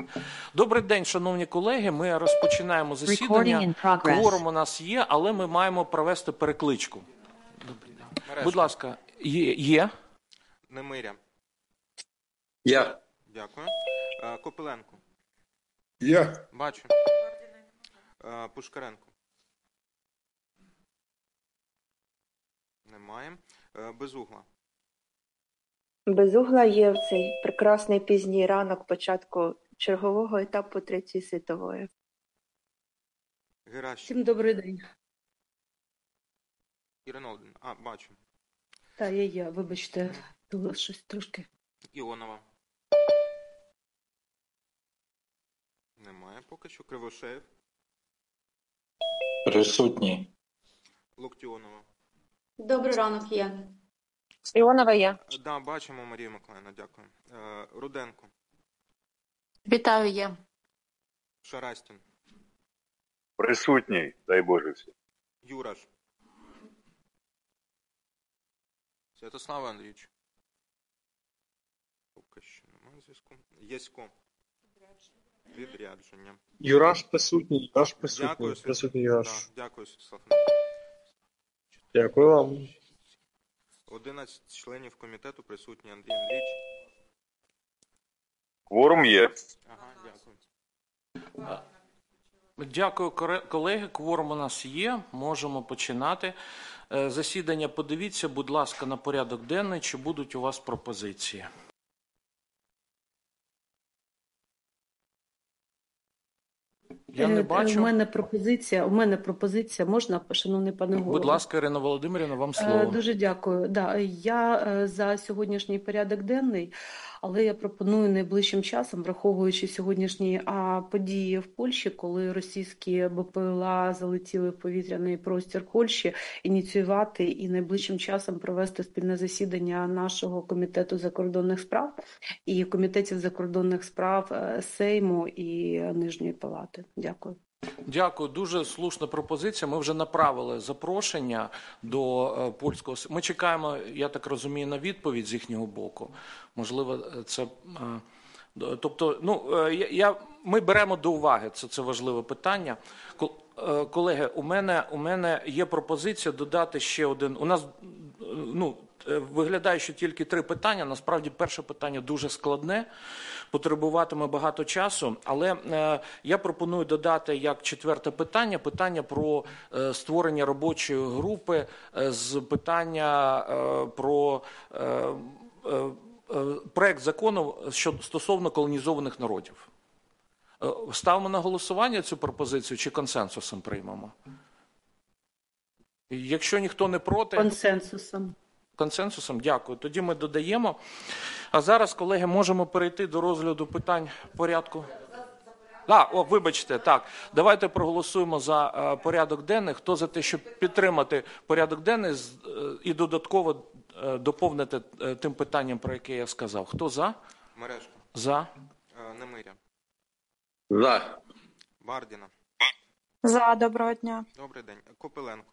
Добрий день, шановні колеги. Ми розпочинаємо засідання. Кворум у нас є, але ми маємо провести перекличку. Будь ласка, є? Немиря. Я. Дякую. Копиленко. Я. Бачу. Пушкаренко. Немає. Безугла. Безугла є в цей прекрасний пізній ранок початку чергового етапу Третьої світової. Геращенко. Всім добрий день. Ірина Володимирівна. Бачу. Та я, вибачте, було щось трошки. Іонова. Немає поки що. Кривошеєв. Присутній. Локтіонова. Добрий ранок, є. Іонова є. Да, бачимо, Марія Миколаївна, дякую. Руденко. Вітаю, є. Шарастін. Присутній, дай Боже всім. Юраш. Святослав Андрійович. Поки що немає зв'язку. Єсько. Відрядження. Юраш присутній, Юраш присутній. Дякую, Присутній Юраш. Да, дякую, Святослав Андрійович. Дякую вам. 11 членів комітету присутні. Андрій Андрійович. Кворум є. Ага, дякую. Дякую, колеги. Кворум у нас є. Можемо починати. Засідання подивіться, будь ласка, на порядок денний, чи будуть у вас пропозиції. Я не бачу. У мене пропозиція. Можна, шановний пане голово? Будь ласка, Ірина Володимирівна, вам слово. Дуже дякую. Да, я за сьогоднішній порядок денний, але я пропоную найближчим часом, враховуючи сьогоднішні події в Польщі, коли російські БПЛА залетіли в повітряний простір Польщі, ініціювати і найближчим часом провести спільне засідання нашого комітету закордонних справ і комітетів закордонних справ Сейму і Нижньої Палати. Дякую. Дякую. Дуже слушна пропозиція. Ми вже направили запрошення до польського... Ми чекаємо, я так розумію, на відповідь з їхнього боку. Можливо, це... Тобто, ми беремо до уваги, це важливе питання. Колеги, у мене є пропозиція додати ще один... У нас, виглядає, що тільки 3 питання. Насправді, перше питання дуже складне, потребуватиме багато часу. Але я пропоную додати як 4-те питання про створення робочої групи з питання про проект закону стосовно колонізованих народів. Ставимо на голосування цю пропозицію чи консенсусом приймемо? Якщо ніхто не проти... Консенсусом. Консенсусом? Дякую. Тоді ми додаємо. А зараз, колеги, можемо перейти до розгляду питань порядку. Вибачте, так. Давайте проголосуємо за порядок денний. Хто за те, щоб підтримати порядок денний і додатково доповнити тим питанням, про яке я сказав. Хто за? Мережко. За. Немиря. За. Бардіна. За, доброго дня. Добрий день. Копиленко.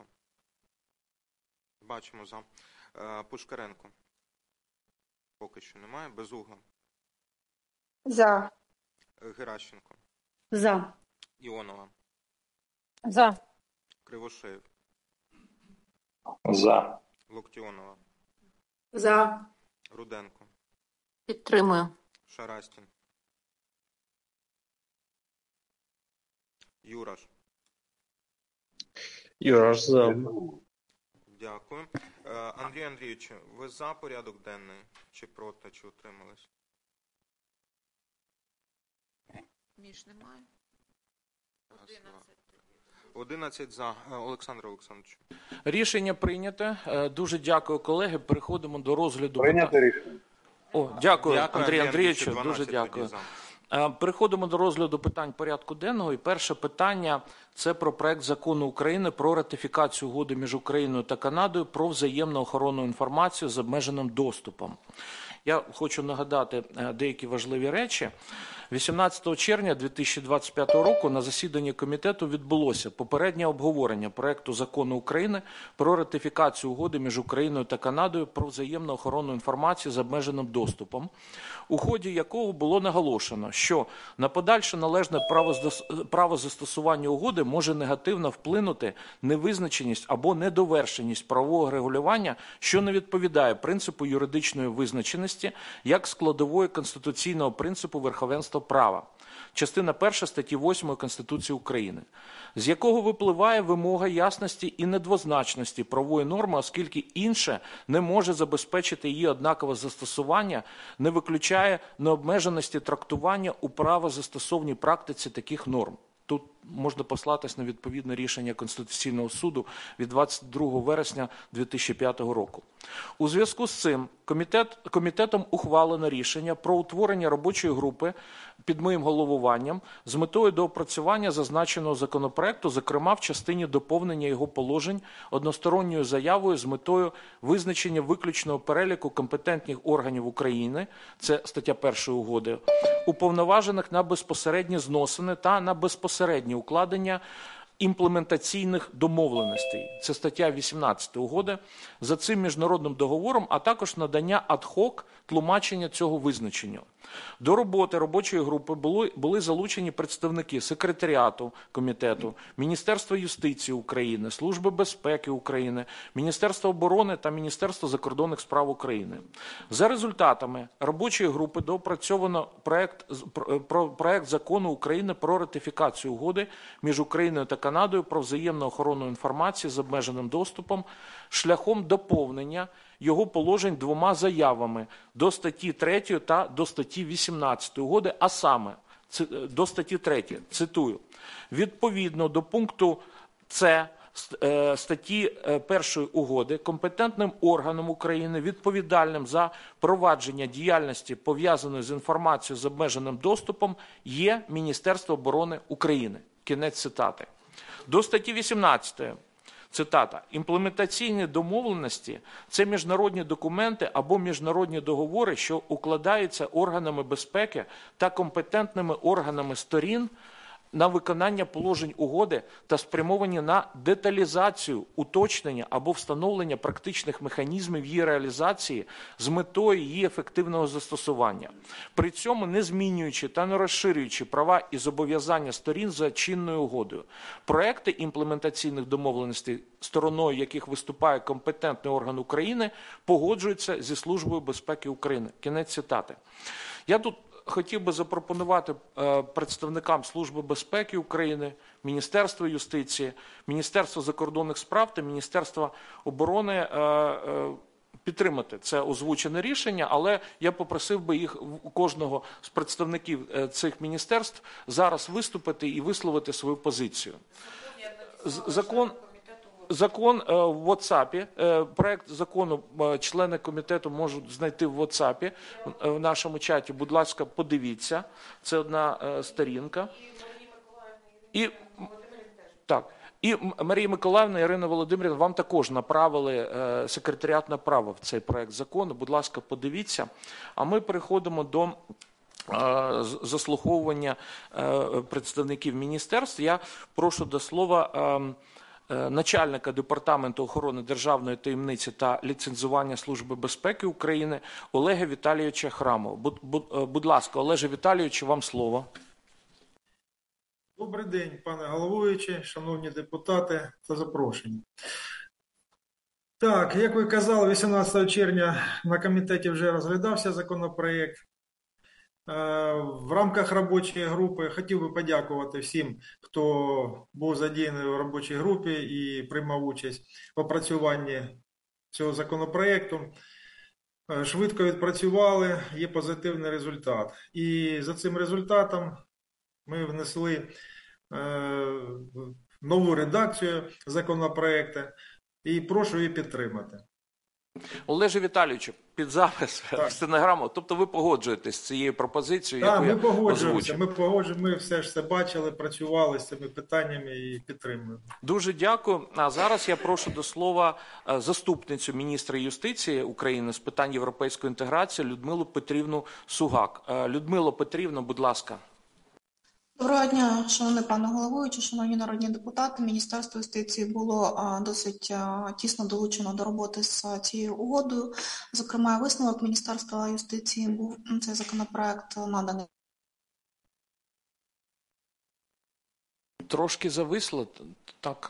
Бачимо за. Пушкаренко. Поки що немає. Безугла. За. Геращенко. За. Іонова. За. Кривошеєв. За. Локтіонова. За. Руденко. Підтримую. Шарастін. Юраш. Юраш за. Дякую. Андрій Андрійович, ви за порядок денний? Чи проти, чи утримались? Між немає. 11 за. Олександр Олександрович. Рішення прийнято. Дуже дякую, колеги. Переходимо до розгляду. Прийняте рішення. Дякую, Андрій Андрійовичу. Дуже 12 дякую. за. Переходимо до розгляду питань порядку денного. І перше питання – це про проект закону України про ратифікацію угоди між Україною та Канадою про взаємну охоронну інформацію з обмеженим доступом. Я хочу нагадати деякі важливі речі. 18 червня 2025 року на засіданні комітету відбулося попереднє обговорення проекту закону України про ратифікацію угоди між Україною та Канадою про взаємну охорону інформації з обмеженим доступом, у ході якого було наголошено, що на подальше належне право застосування угоди може негативно вплинути невизначеність або недовершеність правового регулювання, що не відповідає принципу юридичної визначеності як складової конституційного принципу верховенства права. Частина 1 статті 8 Конституції України, з якого випливає вимога ясності і недвозначності правової норми, оскільки інше не може забезпечити її однакове застосування, не виключає необмеженості трактування у правозастосовній практиці таких норм. Тут можна послатись на відповідне рішення Конституційного суду від 22 вересня 2005 року. У зв'язку з цим комітетом ухвалено рішення про утворення робочої групи під моїм головуванням з метою доопрацювання зазначеного законопроекту, зокрема в частині доповнення його положень односторонньою заявою з метою визначення виключного переліку компетентних органів України, це стаття 1 угоди, уповноважених на безпосередні зносини та на безпосереднє укладення імплементаційних домовленостей. Це стаття 18 угоди за цим міжнародним договором, а також надання ад-хок тлумачення цього визначення. До роботи робочої групи були залучені представники секретаріату комітету, Міністерства юстиції України, Служби безпеки України, Міністерства оборони та Міністерства закордонних справ України. За результатами робочої групи доопрацьовано проект закону України про ратифікацію угоди між Україною та Канадою про взаємну охорону інформації з обмеженим доступом шляхом доповнення його положень двома заявами до статті 3 та до статті 18 угоди, а саме до статті 3, цитую, відповідно до пункту С статті 1 угоди компетентним органом України, відповідальним за провадження діяльності, пов'язаної з інформацією з обмеженим доступом, є Міністерство оборони України. Кінець цитати. До статті 18. Цитата. Імплементаційні домовленості – це міжнародні документи або міжнародні договори, що укладаються органами безпеки та компетентними органами сторін на виконання положень угоди та спрямовані на деталізацію, уточнення або встановлення практичних механізмів її реалізації з метою її ефективного застосування, при цьому не змінюючи та не розширюючи права і зобов'язання сторін за чинною угодою. Проекти імплементаційних домовленостей, стороною яких виступає компетентний орган України, погоджуються зі Службою безпеки України. Кінець цитати. Я тут хотів би запропонувати представникам Служби безпеки України, Міністерства юстиції, Міністерства закордонних справ та Міністерства оборони підтримати це озвучене рішення, але я попросив би їх, у кожного з представників цих міністерств, зараз виступити і висловити свою позицію. Закон в WhatsApp, проект закону члени комітету можуть знайти в WhatsApp, в нашому чаті, будь ласка, подивіться, це одна сторінка. І Марія Миколаївна, Ірина Володимирівна, вам також направили, секретаріат направив цей проект закону, будь ласка, подивіться. А ми переходимо до заслуховування представників міністерств. Я прошу до слова начальника Департаменту охорони державної таємниці та ліцензування Служби безпеки України Олега Віталійовича Храмова. Будь ласка, Олеже Віталійовичу, вам слово. Добрий день, пане головуючий, шановні депутати та запрошені. Так, як ви казали, 18 червня на комітеті вже розглядався законопроєкт. В рамках робочої групи хотів би подякувати всім, хто був задіяний в робочій групі і приймав участь в опрацюванні цього законопроєкту. Швидко відпрацювали, є позитивний результат. І за цим результатом ми внесли нову редакцію законопроєкту і прошу її підтримати. Олеже Віталійовичу, під запис, в стенограму, тобто ви погоджуєтесь з цією пропозицією, Так, яку ми я погоджуємося. озвучив? Ми все ж це бачили, працювали з цими питаннями і підтримуємо. Дуже дякую. А зараз я прошу до слова заступницю міністра юстиції України з питань європейської інтеграції Людмилу Петрівну Сугак. Людмило Петрівно, будь ласка. Доброго дня, шановний пане головуючий, шановні народні депутати. Міністерство юстиції було досить тісно долучено до роботи з цією угодою. Зокрема, висновок Міністерства юстиції був цей законопроект наданий. Трошки зависло, так.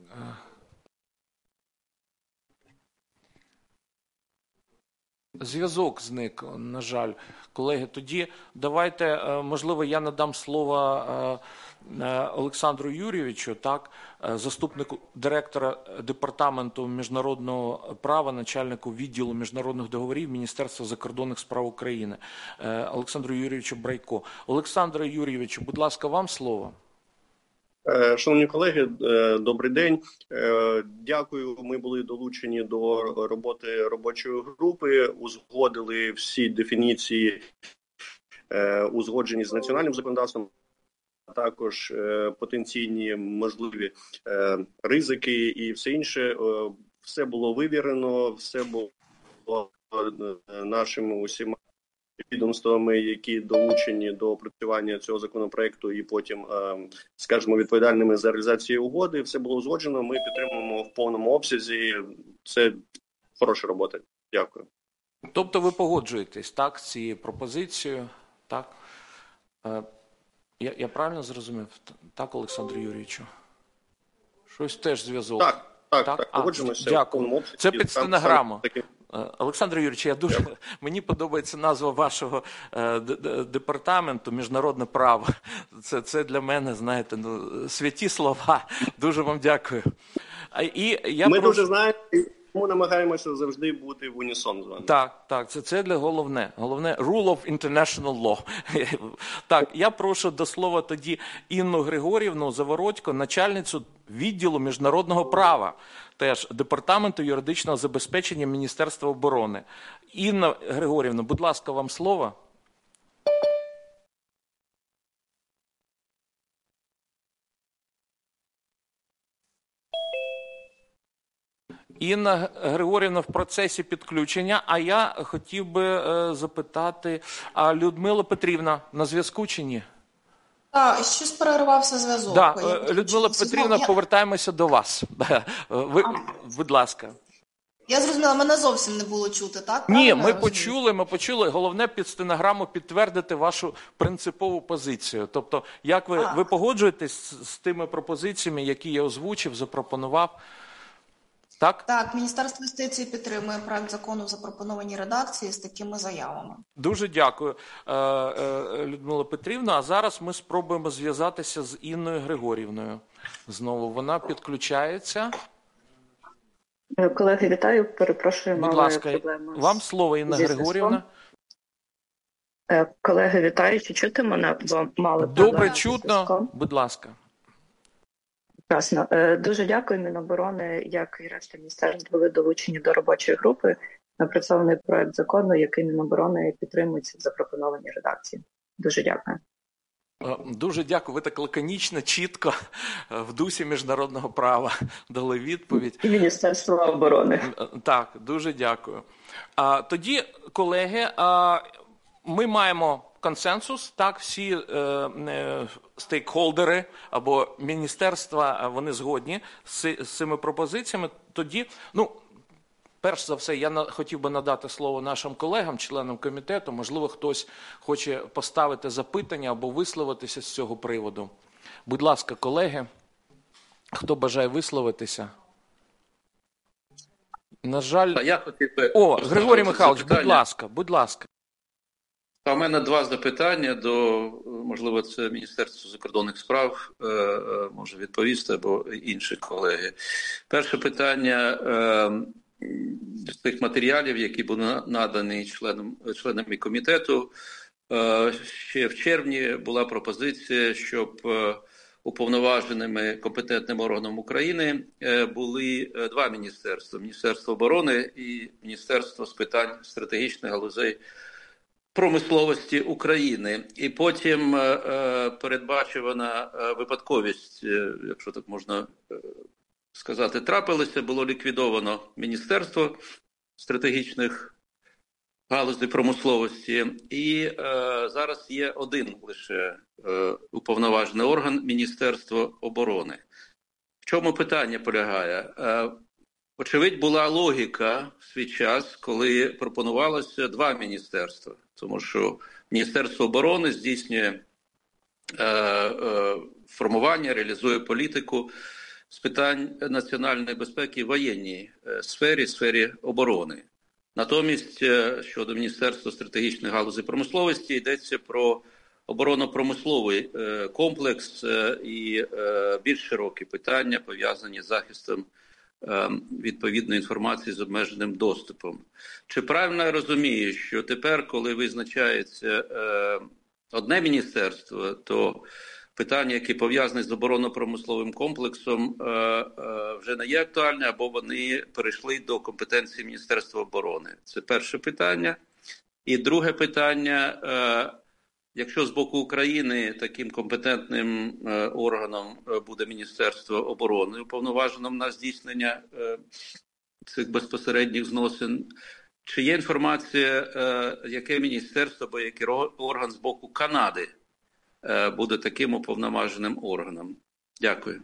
Зв'язок зник, на жаль. Колеги, тоді давайте, можливо, я надам слово Олександру Юрійовичу, так, заступнику директора Департаменту міжнародного права, начальнику відділу міжнародних договорів Міністерства закордонних справ України, Олександру Юрійовичу Брайко. Олександре Юрійовичу, будь ласка, вам слово. Шановні колеги, добрий день. Дякую. Ми були долучені до роботи робочої групи, узгодили всі дефініції, узгоджені з національним законодавством, а також потенційні можливі ризики і все інше. Все було вивірено, все було нашими усіма відомствами, які долучені до опрацювання цього законопроекту і потім, скажімо, відповідальними за реалізацію угоди. Все було узгоджено, ми підтримуємо в повному обсязі. Це хороша робота. Дякую. Тобто ви погоджуєтесь, так, з цією пропозицією, так? Я правильно зрозумів? Так, Олександр Юрійовичу? Щось теж зв'язок. Так, погоджуємося. Дякую. Це під стенограму. Олександр Юрійович, мені подобається назва вашого департаменту «Міжнародне право». Це для мене, знаєте, святі слова. Дуже вам дякую. Ми дуже знаємо, тому намагаємося завжди бути в унісон з вами. Так, це для головне. Головне – rule of international law. Так, я прошу до слова тоді Інну Григорівну Завородько, начальницю відділу міжнародного права, теж Департаменту юридичного забезпечення Міністерства оборони. Інна Григорівна, будь ласка, вам слово. Інна Григорівна в процесі підключення, а я хотів би запитати, а Людмила Петрівна на зв'язку чи ні? Так, щось переривався зв'язок. Людмила Петрівна, повертаємося до вас. Ви, будь ласка. Я зрозуміла, мене зовсім не було чути, так? Ні, ми почули. Головне під стенограму підтвердити вашу принципову позицію. Тобто, як ви погоджуєтесь з тими пропозиціями, які я озвучив, запропонував? Так? Так, Міністерство юстиції підтримує проект закону в запропонованій редакції з такими заявами. Дуже дякую, Людмила Петрівна. А зараз ми спробуємо зв'язатися з Інною Григорівною. Знову вона підключається. Колеги, вітаю. Перепрошую, будь ласка, вам слово, Інна Григорівна. Колеги, вітаю. Чи чути мене? Мали добре чутно. Будь ласка. Прекрасно. Дуже дякую. Міноборони, як і решта міністерств, були долучені до робочої групи. Напрацьований проект закону, який Міноборони підтримується в запропонованій редакції. Дуже дякую. Дуже дякую. Ви так лаконічно, чітко, в дусі міжнародного права дали відповідь. І Міністерство оборони. Так, дуже дякую. Тоді, колеги, ми маємо консенсус, так, всі стейкхолдери або міністерства, вони згодні з цими пропозиціями. Тоді, перш за все, я хотів би надати слово нашим колегам, членам комітету. Можливо, хтось хоче поставити запитання або висловитися з цього приводу. Будь ласка, колеги, хто бажає висловитися? На жаль... Я хотів би... Григорій Михайлович, будь ласка. У мене два запитання до, можливо, це Міністерство закордонних справ може відповісти, або інші колеги. Перше питання з тих матеріалів, які були надані членами комітету. Ще в червні була пропозиція, щоб уповноваженими компетентним органом України були два міністерства: Міністерство оборони і Міністерство з питань стратегічних галузей промисловості України. І потім передбачувана випадковість, якщо так можна сказати, трапилося, було ліквідовано Міністерство стратегічних галузей промисловості, і зараз є один лише уповноважений орган – Міністерство оборони. В чому питання полягає? Очевидь, була логіка в свій час, коли пропонувалося два міністерства, тому що Міністерство оборони здійснює формування, реалізує політику з питань національної безпеки в воєнній сфері оборони. Натомість, щодо Міністерства стратегічних галузей промисловості, йдеться про оборонно-промисловий комплекс і більш широкі питання, пов'язані з захистом відповідної інформації з обмеженим доступом. Чи правильно я розумію, що тепер, коли визначається одне міністерство, то питання, які пов'язані з оборонно-промисловим комплексом, вже не є актуальні, або вони перейшли до компетенції Міністерства оборони? Це перше питання. І друге питання, якщо з боку України таким компетентним органом буде Міністерство оборони, уповноваженим на здійснення цих безпосередніх зносин, чи є інформація, яке міністерство або який орган з боку Канади буде таким уповноваженим органом? Дякую.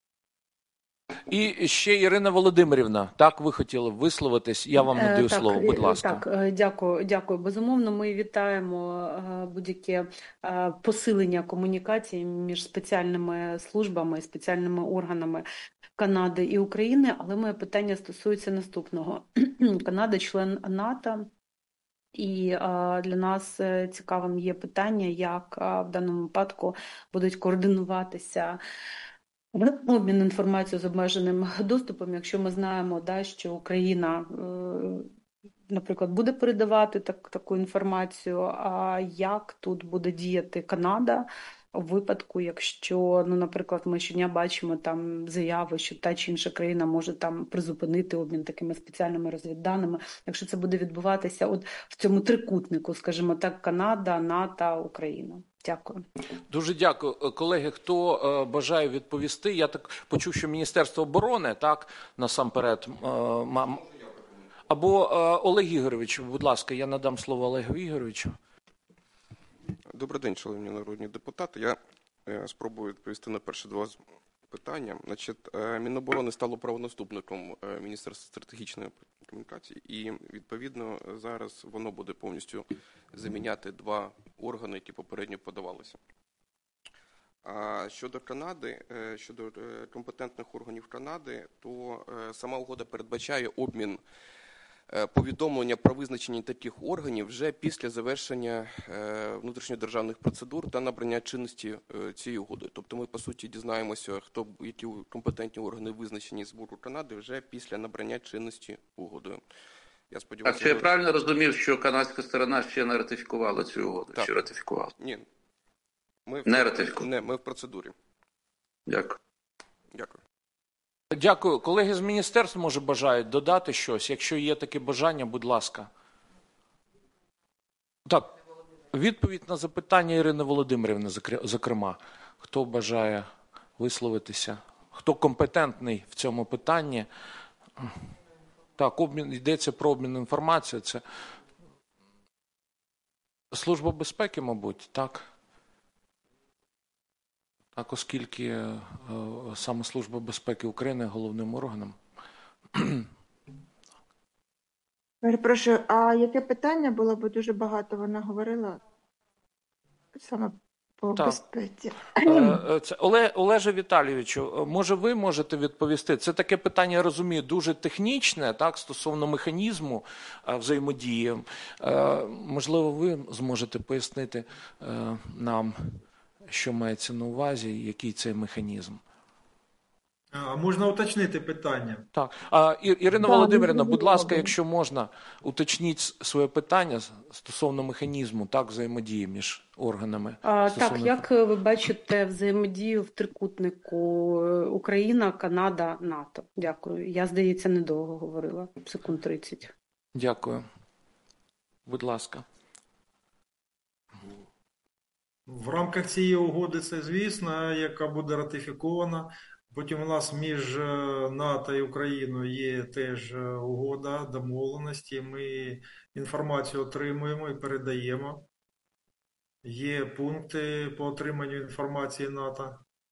І ще Ірина Володимирівна, так, ви хотіли висловитись, я вам надаю слово, будь ласка. Так, дякую. Безумовно, ми вітаємо будь-яке посилення комунікації між спеціальними службами, спеціальними органами Канади і України, але моє питання стосується наступного. Канада – член НАТО, і для нас цікавим є питання, як в даному випадку будуть координуватися обмін інформацією з обмеженим доступом, якщо ми знаємо, що Україна, наприклад, буде передавати таку інформацію, а як тут буде діяти Канада у випадку, якщо, наприклад, ми щодня бачимо там заяви, що та чи інша країна може там призупинити обмін такими спеціальними розвідданими, якщо це буде відбуватися от в цьому трикутнику, скажімо так, Канада, НАТО, Україна. Дякую. Дуже дякую. Колеги, хто бажає відповісти? Я так почув, що Міністерство оборони, так, насамперед, або Олег Ігорович, будь ласка, я надам слово Олегу Ігоровичу. Добрий день, шановні народні депутати. Я спробую відповісти на перші два питання. Міноборони стало правонаступником Міністерства стратегічної комунікації, і, відповідно, зараз воно буде повністю заміняти два органи, які попередньо подавалися. А щодо Канади, щодо компетентних органів Канади, то сама угода передбачає обмін повідомлення про визначення таких органів вже після завершення внутрішньодержавних процедур та набрання чинності цієї угоди. Тобто ми, по суті, дізнаємося, які компетентні органи визначені з боку Канади вже після набрання чинності угодою. Я сподіваюся, чи я правильно розумів, що канадська сторона ще не ратифікувала цю угоду? Так. Чи ратифікувала? Ні. Не ратифікувала? Ми в процедурі. Дякую. Дякую. Дякую. Колеги з міністерства, може, бажають додати щось? Якщо є таке бажання, будь ласка. Так, відповідь на запитання Ірини Володимирівни, зокрема. Хто бажає висловитися? Хто компетентний в цьому питанні? Так, йдеться про обмін інформацією. Це Служба безпеки, мабуть, так? Так, оскільки саме Служба безпеки України є головним органом. Перепрошую, а яке питання було, бо дуже багато вона говорила саме по безпеці. Олеже Віталійовичу, може ви можете відповісти? Це таке питання, я розумію, дуже технічне, так, стосовно механізму взаємодії. Можливо, ви зможете пояснити нам, що мається на увазі, який цей механізм? А можна уточнити питання? Так. Ірина Да, Володимирівна, ми будь ласка, зробимо. якщо можна, уточніть своє питання стосовно механізму взаємодії між органами. Так, як ви бачите взаємодію в трикутнику Україна, Канада, НАТО? Дякую. Я, здається, недовго говорила, секунд 30. Дякую. Будь ласка. В рамках цієї угоди це звісно, яка буде ратифікована. Потім у нас між НАТО і Україною є теж угода, домовленості. Ми інформацію отримуємо і передаємо. Є пункти по отриманню інформації НАТО.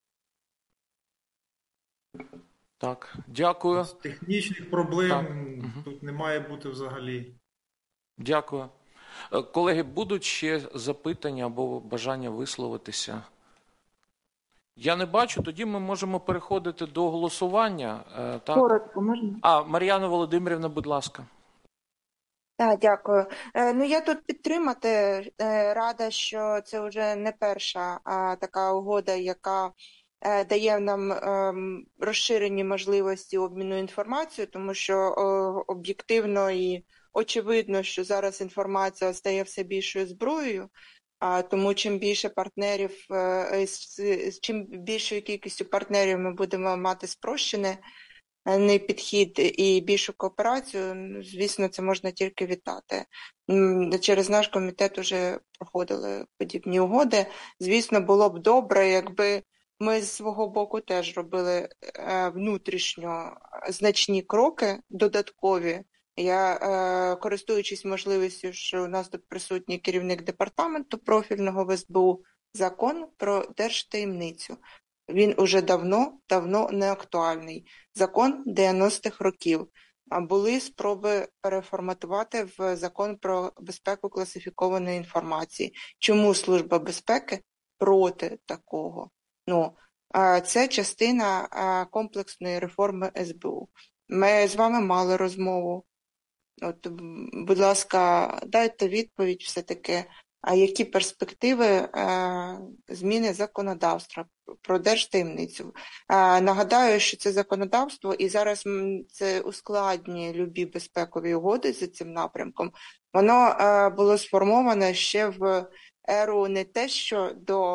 Так, дякую. Технічних проблем Так. тут не має бути взагалі. Дякую. Колеги, будуть ще запитання або бажання висловитися? Я не бачу, тоді ми можемо переходити до голосування. Так? Коротко, можна? Мар'яна Володимирівна, будь ласка. Так, дякую. Я тут підтримати рада, що це вже не перша така угода, яка дає нам розширені можливості обміну інформацією, тому що об'єктивно і очевидно, що зараз інформація стає все більшою зброєю, тому чим більше партнерів, чим більшою кількістю партнерів ми будемо мати спрощений підхід і більшу кооперацію, звісно, це можна тільки вітати. Через наш комітет вже проходили подібні угоди. Звісно, було б добре, якби ми з свого боку теж робили внутрішньо значні кроки додаткові. Я, користуючись можливістю, що у нас тут присутній керівник департаменту профільного в СБУ, закон про держтаємницю. Він уже давно не актуальний. Закон 90-х років. Були спроби переформатувати в закон про безпеку класифікованої інформації. Чому Служба безпеки проти такого? Це частина комплексної реформи СБУ. Ми з вами мали розмову. Будь ласка, дайте відповідь все-таки, які перспективи зміни законодавства про держтаємницю. Нагадаю, що це законодавство, і зараз це ускладнює любі безпекові угоди за цим напрямком. Воно було сформоване ще в еру не те, що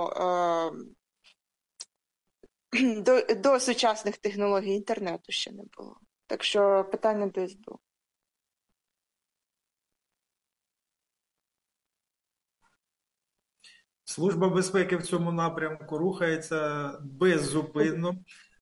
до сучасних технологій інтернету ще не було. Так що питання до СБУ. Служба безпеки в цьому напрямку рухається беззупинно.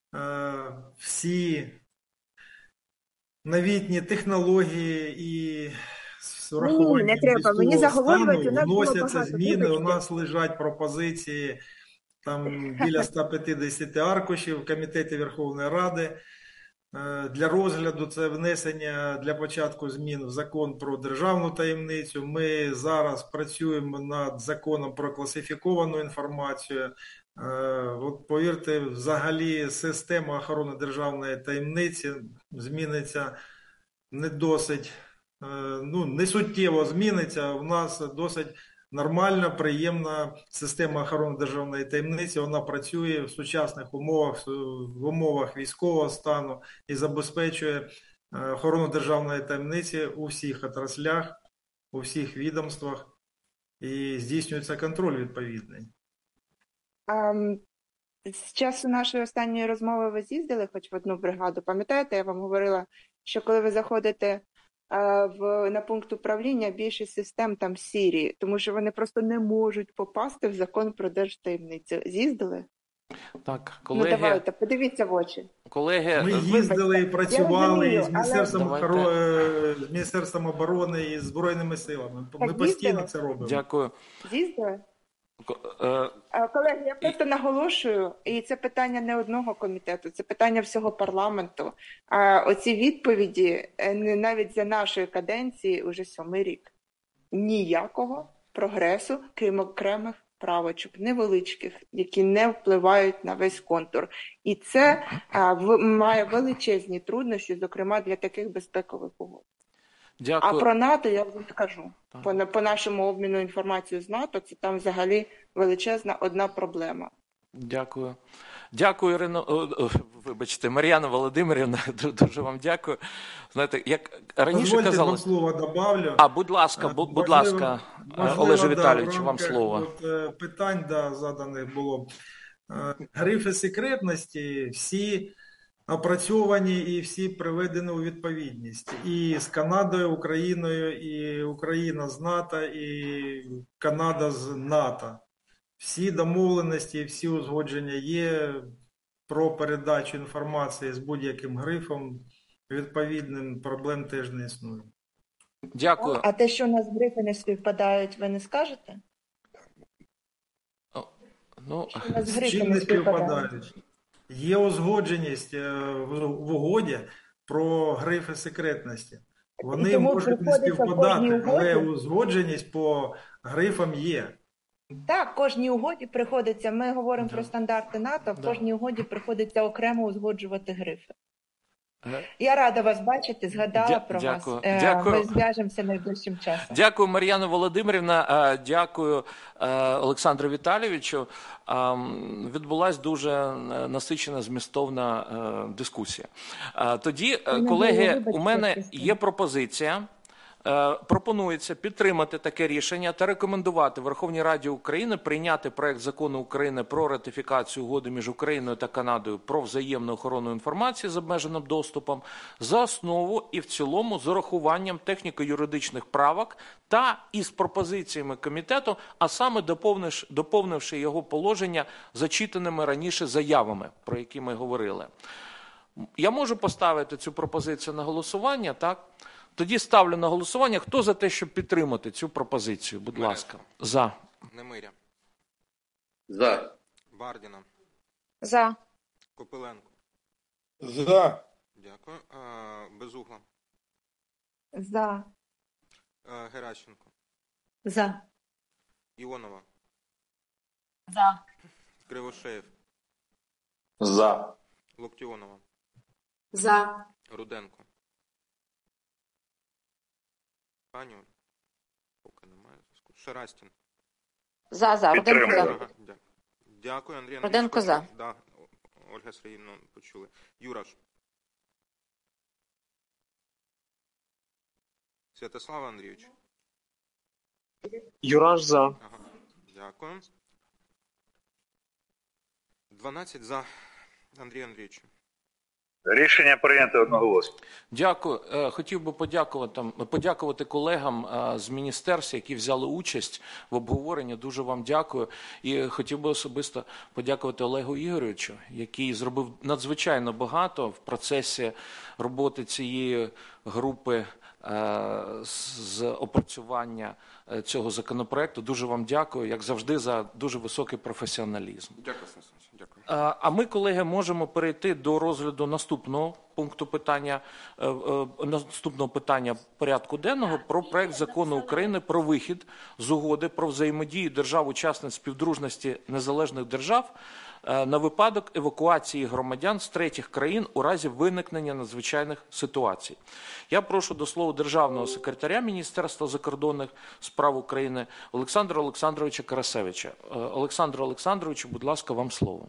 Всі новітні технології і з урахуванням не треба. Мені заговорювати, у нас було вносяться багато. зміни. Вибачте. У нас лежать пропозиції там біля 150 аркушів в Комітеті Верховної Ради. Для розгляду це внесення для початку змін в закон про державну таємницю. Ми зараз працюємо над законом про класифіковану інформацію. От повірте, взагалі система охорони державної таємниці зміниться не досить, не суттєво зміниться. У нас досить нормальна, приємна система охорони державної таємниці, вона працює в сучасних умовах, в умовах військового стану і забезпечує охорону державної таємниці у всіх отраслях, у всіх відомствах і здійснюється контроль відповідний. З часу нашої останньої розмови ви з'їздили хоч в одну бригаду? Пам'ятаєте, я вам говорила, що коли ви заходите на пункт управління, більшість систем там сірі, тому що вони просто не можуть попасти в закон про держтаємницю. З'їздили? Так, колеги... давайте, подивіться в очі. Колеги, ми їздили і працювали розумію, з Міністерством, але... з Міністерством оборони і Збройними силами. Так, ми постійно це робимо. Дякую. З'їздили? Колеги, я просто наголошую, і це питання не одного комітету, це питання всього парламенту. Оці відповіді навіть за нашої каденції уже 7-й рік. Ніякого прогресу, крім окремих правочок, невеличких, які не впливають на весь контур. І це має величезні труднощі, зокрема для таких безпекових угод. Дякую. А про НАТО я вам скажу. По нашому обміну інформацією з НАТО, це там взагалі величезна одна проблема. Дякую. Дякую, вибачте, Мар'яна Володимирівна, дуже вам дякую. Знаєте, як раніше Дозвольте, казали... два слова добавлю. Будь ласка, Олеже Віталійовичу, вам слово. Питань, заданих було. Грифи секретності всі опрацьовані і всі приведені у відповідність. І з Канадою, Україною, і Україна з НАТО, і Канада з НАТО. Всі домовленості, всі узгодження є про передачу інформації з будь-яким грифом. Відповідним проблем теж не існує. Дякую. А те, що у нас грифи не співпадають, ви не скажете? З чим не співпадають? Є узгодженість в угоді про грифи секретності. Вони можуть не співпадати, але узгодженість по грифам є. Так, кожній угоді приходиться, ми говоримо про стандарти НАТО, в кожній угоді приходиться окремо узгоджувати грифи. Я рада вас бачити, згадала про вас. Ми зв'яжемося найближчим часом. Дякую, Мар'яна Володимирівна, дякую Олександру Віталійовичу. Відбулась дуже насичена, змістовна дискусія. Тоді, колеги, у мене є пропозиція. Пропонується підтримати таке рішення та рекомендувати Верховній Раді України прийняти проект закону України про ратифікацію угоди між Україною та Канадою про взаємну охорону інформації з обмеженим доступом за основу і в цілому з урахуванням техніко-юридичних правок та із пропозиціями комітету, а саме доповнивши його положення зачитаними раніше заявами, про які ми говорили. Я можу поставити цю пропозицію на голосування, так? Тоді ставлю на голосування. Хто за те, щоб підтримати цю пропозицію? Будь ласка. За. Немиря. За. Бардіна. За. Копиленко. За. Дякую. Безугла. За. Геращенко. За. Іонова. За. Кривошеєв. За. Локтіонова. За. Руденко. Пані Оль, поки немає зв'язку. Шерастін. За. Руденко за. Ага, дякую, Андрій Андрійович. Руденко за. Да, Ольга Сергіївна, почули. Юраш. Святослав Андрійович. Юраш за. Ага, дякую. 12 за. Андрій Андрійович. Рішення прийнято одноголосно. Дякую. Хотів би подякувати колегам з міністерства, які взяли участь в обговоренні. Дуже вам дякую. І хотів би особисто подякувати Олегу Ігоровичу, який зробив надзвичайно багато в процесі роботи цієї групи з опрацювання цього законопроекту. Дуже вам дякую, як завжди, за дуже високий професіоналізм. Дякую, Станіслав. Дякую. А ми, колеги, можемо перейти до розгляду наступного питання порядку денного про проект закону України про вихід з угоди про взаємодію держав-учасниць співдружності незалежних держав на випадок евакуації громадян з третіх країн у разі виникнення надзвичайних ситуацій. Я прошу до слова державного секретаря Міністерства закордонних справ України Олександра Олександровича Карасевича. Олександр Олександрович, будь ласка, вам слово.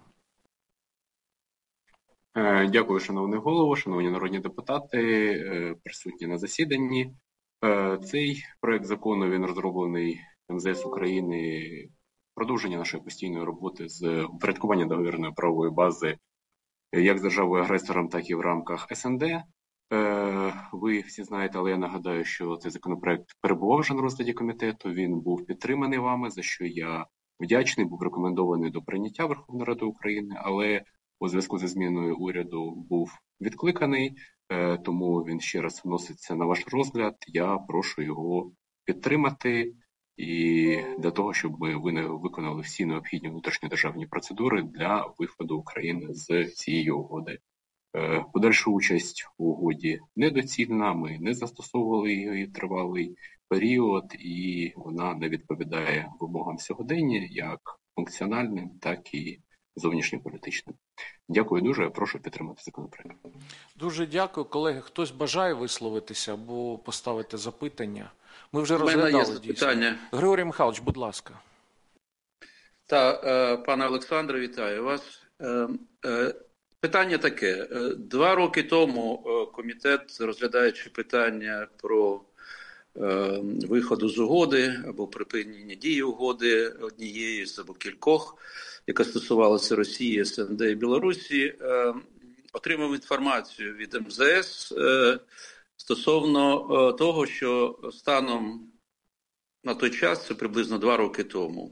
Дякую, шановний голово, шановні народні депутати, присутні на засіданні. Цей проект закону, він розроблений МЗС України, продовження нашої постійної роботи з упорядкування договірної правової бази як з державою-агресором, так і в рамках СНД. Ви всі знаєте, але я нагадаю, що цей законопроект перебував вже на розгляді комітету, він був підтриманий вами, за що я вдячний, був рекомендований до прийняття Верховної Ради України, але у зв'язку зі зміною уряду був відкликаний, тому він ще раз вноситься на ваш розгляд. Я прошу його підтримати і для того, щоб ми виконали всі необхідні внутрішньодержавні процедури для виходу України з цієї угоди. Подальша участь у угоді недоцільна, ми не застосовували її тривалий період, і вона не відповідає вимогам сьогодення, як функціональним, так і зовнішньополітичним. Дякую дуже, я прошу підтримати законопроект. Дуже дякую. Колеги, хтось бажає висловитися або поставити запитання? Ми вже розглядали дійсно. Григорій Михайлович, будь ласка. Пане Олександре, вітаю вас. Питання таке. 2 роки тому комітет, розглядаючи питання про виходу з угоди або припинення дії угоди однієї з або кількох, яка стосувалася Росії, СНД і Білорусі, отримав інформацію від МЗС стосовно того, що станом на той час, це приблизно 2 роки тому,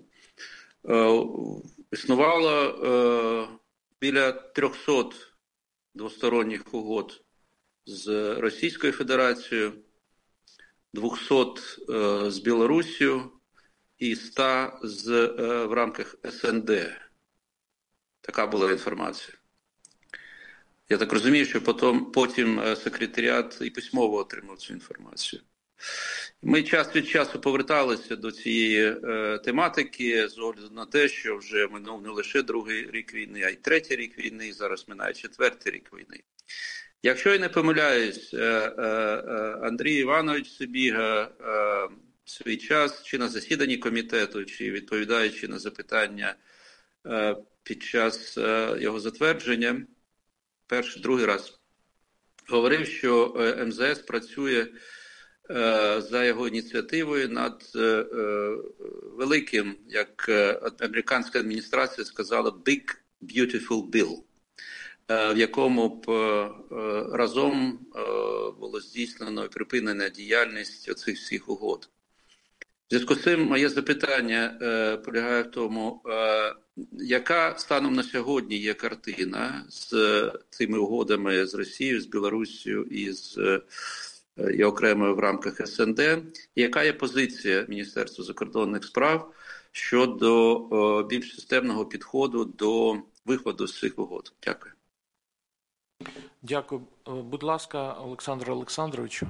існувало біля 300 двосторонніх угод з Російською Федерацією, 200 з Білоруссю і 100 в рамках СНД. Така була інформація. Я так розумію, що потім секретаріат і письмово отримав цю інформацію. Ми час від часу поверталися до цієї тематики з огляду на те, що вже минув не лише 2-й рік війни, а й 3-й рік війни, і зараз минає 4-й рік війни. Якщо я не помиляюсь, Андрій Іванович Сибіга в свій час, чи на засіданні комітету, чи відповідаючи на запитання під час його затвердження, другий раз, говорив, що МЗС працює за його ініціативою над великим, як американська адміністрація сказала, Big Beautiful Bill, в якому б разом було здійснено і припинена діяльність оцих всіх угод. В зв'язку з цим моє запитання полягає в тому, яка станом на сьогодні є картина з цими угодами з Росією, з Білоруссю і окремо в рамках СНД, і яка є позиція Міністерства закордонних справ щодо більш системного підходу до виходу з цих угод? Дякую. Дякую. Будь ласка, Олександру Олександровичу.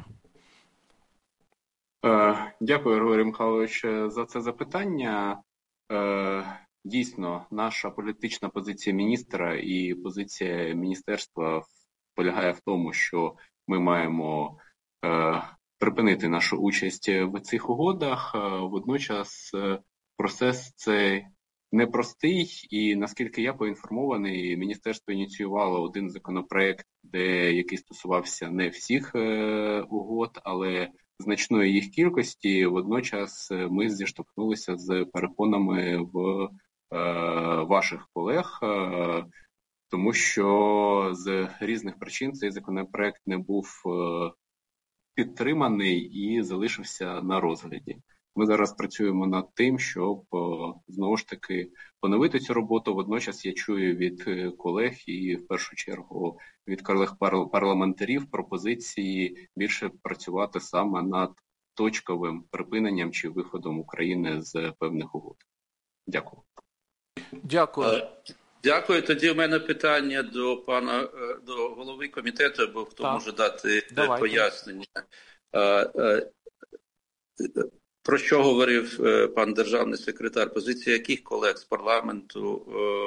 Дякую, Григорій Михайлович, за це запитання. Дійсно, наша політична позиція міністра і позиція міністерства полягає в тому, що ми маємо припинити нашу участь в цих угодах. Водночас процес цей непростий, і наскільки я поінформований, міністерство ініціювало один законопроект, який стосувався не всіх угод, але значної їх кількості. Водночас ми зіштовхнулися з перепонами в ваших колег, тому що з різних причин цей законопроект не був підтриманий і залишився на розгляді. Ми зараз працюємо над тим, щоб знову ж таки поновити цю роботу. Водночас я чую від колег і в першу чергу від колег-парламентарів пропозиції більше працювати саме над точковим припиненням чи виходом України з певних угод. Дякую. Дякую. Дякую. Тоді в мене питання до голови комітету, або хто може дати пояснення. Про що говорив пан державний секретар? Позиція яких колег з парламенту?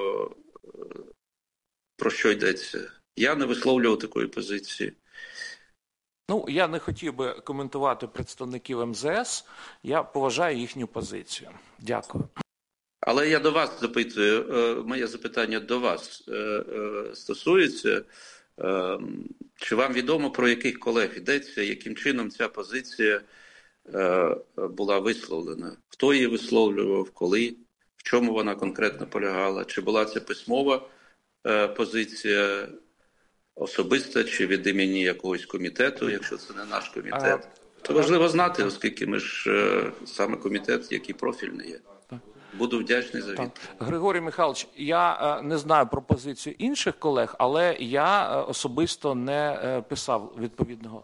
Про що йдеться? Я не висловлював такої позиції. Я не хотів би коментувати представників МЗС. Я поважаю їхню позицію. Дякую. Але я до вас запитую, моє запитання до вас стосується, чи вам відомо, про яких колег йдеться, яким чином ця позиція була висловлена? Хто її висловлював, коли, в чому вона конкретно полягала? Чи була це письмова позиція особиста, чи від імені якогось комітету, якщо це не наш комітет? Це важливо знати, оскільки ми ж саме комітет, який профільний є. Буду вдячний за відповідь. Григорій Михайлович, я не знаю про позицію інших колег, але я особисто не писав відповідного.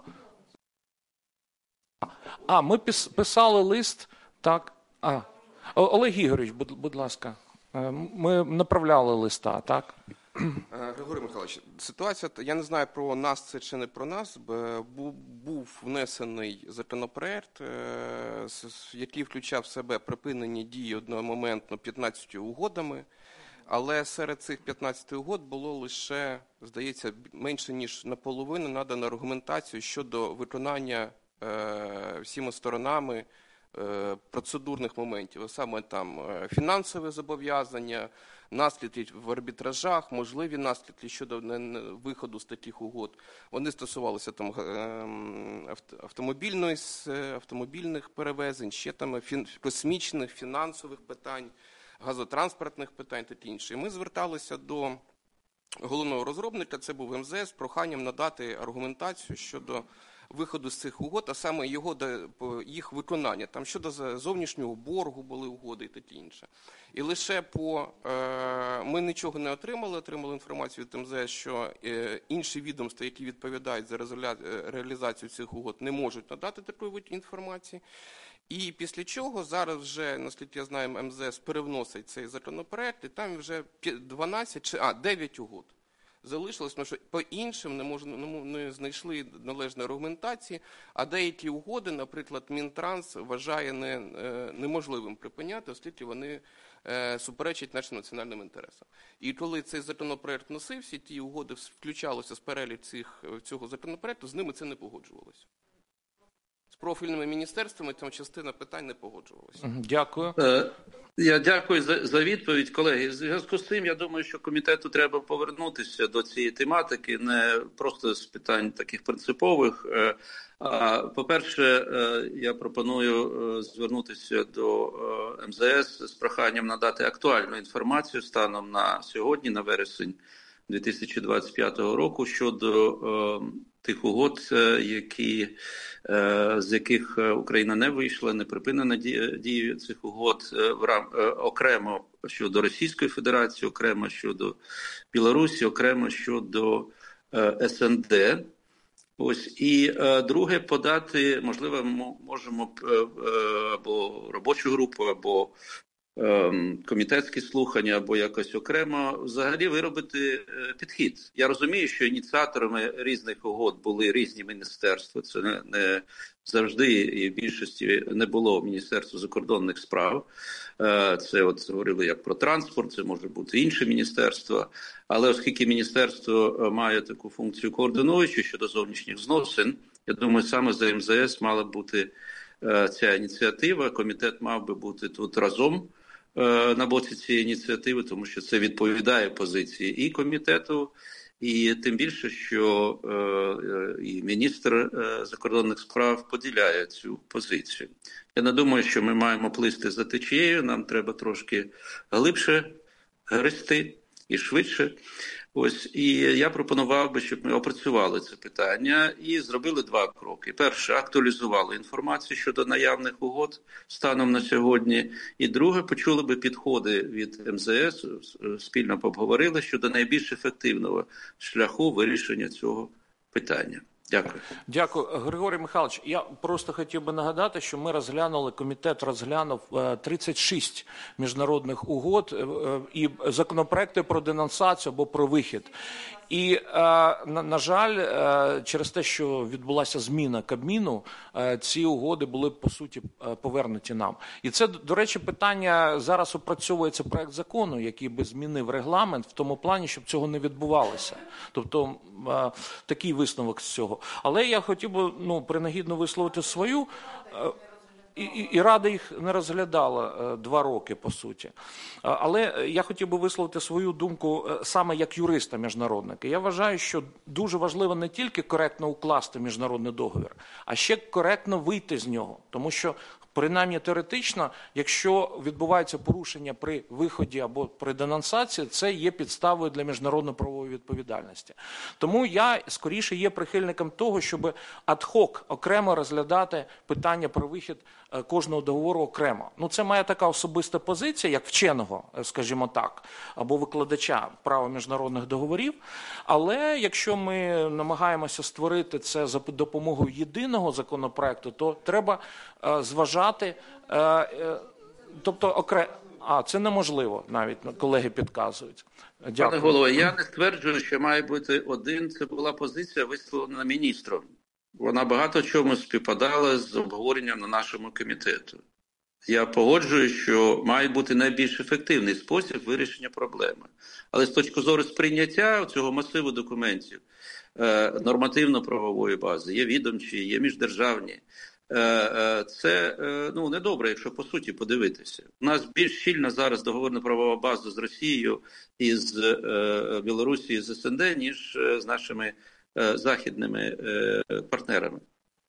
Ми писали лист, так. Олег Ігорович, будь ласка. Ми направляли листа, так? Григорій Михайлович, ситуація, я не знаю, про нас це чи не про нас, був внесений законопроект, який включав в себе припинення дії одномоментно 15 угодами, але серед цих 15 угод було лише, здається, менше ніж наполовину надано аргументацію щодо виконання всіма сторонами процедурних моментів, а саме там фінансове зобов'язання, наслідки в арбітражах, можливі наслідки щодо виходу з таких угод. Вони стосувалися там автомобільних перевезень, ще там космічних, фінансових питань, газотранспортних питань та інше. І ми зверталися до головного розробника, це був МЗС, з проханням надати аргументацію щодо виходу з цих угод, а саме їх виконання. Там щодо зовнішнього боргу були угоди і таке інше. І лише ми нічого не отримали інформацію від МЗС, що інші відомства, які відповідають за реалізацію цих угод, не можуть надати такої інформації. І після чого зараз вже, наскільки я знаю, МЗС перевносить цей законопроект, і там вже 9 угод залишилось, тому що по іншим не знайшли належної аргументації, а деякі угоди, наприклад, Мінтранс вважає неможливим припиняти, оскільки вони суперечать нашим національним інтересам. І коли цей законопроект носився, ті угоди включалися з перелік цього законопроекту, з ними це не погоджувалося. З профільними міністерствами там частина питань не погоджувалася. Дякую. Я дякую за відповідь, колеги. В зв'язку з цим, я думаю, що комітету треба повернутися до цієї тематики, не просто з питань таких принципових. По-перше, я пропоную звернутися до МЗС з проханням надати актуальну інформацію станом на сьогодні, на вересень 2025 року, щодо тих угод, з яких Україна не вийшла, не припинена дія цих угод, окремо щодо Російської Федерації, окремо щодо Білорусі, окремо щодо СНД. Ось, і друге, подати, можливо, можемо або робочу групу, або комітетські слухання, або якось окремо, взагалі виробити підхід. Я розумію, що ініціаторами різних угод були різні міністерства. Це не завжди і в більшості не було Міністерства закордонних справ. Це от говорили як про транспорт, це може бути інше міністерство. Але оскільки міністерство має таку функцію координуючу щодо зовнішніх зносин, я думаю, саме за МЗС мала бути ця ініціатива. Комітет мав би бути тут разом на боці цієї ініціативи, тому що це відповідає позиції і комітету, і тим більше, що і міністр закордонних справ поділяє цю позицію. Я не думаю, що ми маємо плисти за течією, нам треба трошки глибше грести і швидше. Ось, і я пропонував би, щоб ми опрацювали це питання і зробили два кроки. Перше, актуалізували інформацію щодо наявних угод станом на сьогодні. І друге, почули би підходи від МЗС, спільно обговорили щодо найбільш ефективного шляху вирішення цього питання. Дякую. Дякую. Григорій Михайлович, я просто хотів би нагадати, що комітет розглянув 36 міжнародних угод і законопроекти про денонсацію або про вихід. І, на жаль, через те, що відбулася зміна Кабміну, ці угоди були, по суті, повернуті нам. І це, до речі, питання, зараз опрацьовується проект закону, який би змінив регламент в тому плані, щоб цього не відбувалося. Тобто, такий висновок з цього. Але я хотів би, принагідно висловити свою... І Рада їх не розглядала 2 роки, по суті. Але я хотів би висловити свою думку саме як юриста міжнародника. Я вважаю, що дуже важливо не тільки коректно укласти міжнародний договір, а ще коректно вийти з нього. Тому що, принаймні теоретично, якщо відбувається порушення при виході або при денонсації, це є підставою для міжнародно-правової відповідальності. Тому я, скоріше, є прихильником того, щоб ад-хок окремо розглядати питання про вихід кожного договору окремо. Це моя така особиста позиція, як вченого, скажімо так, або викладача права міжнародних договорів. Але якщо ми намагаємося створити це за допомогою єдиного законопроекту, то треба зважати, тобто це неможливо, навіть колеги підказують. Дякую. Пане голово, я не стверджую, що має бути один. Це була позиція висловлена міністром. Вона багато чому співпадала з обговоренням на нашому комітету. Я погоджую, що має бути найбільш ефективний спосіб вирішення проблеми. Але з точки зору сприйняття цього масиву документів, нормативно-правової бази, є відомчі, є міждержавні, Це недобре, якщо по суті подивитися. У нас більш щільна зараз договорно-правова база з Росією і з Білорусією, з СНД, ніж з нашими західними партнерами.